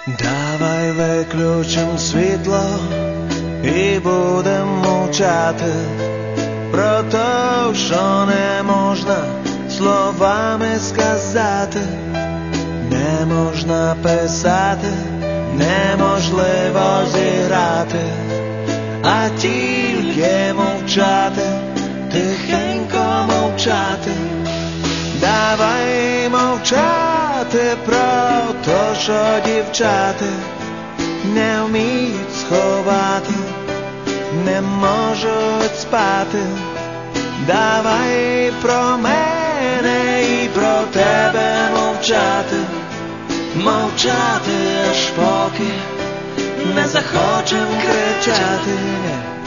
Давай виключим світло і будем мовчати про те, що не можна словами сказати, не можна писати, неможливо зіграти, а тільки мовчати, тихенько мовчати. Давай мовчати про те, що дівчата не вміють сховати, не можуть спати. Давай про мене і про тебе мовчати, мовчати аж поки не захочем кричати.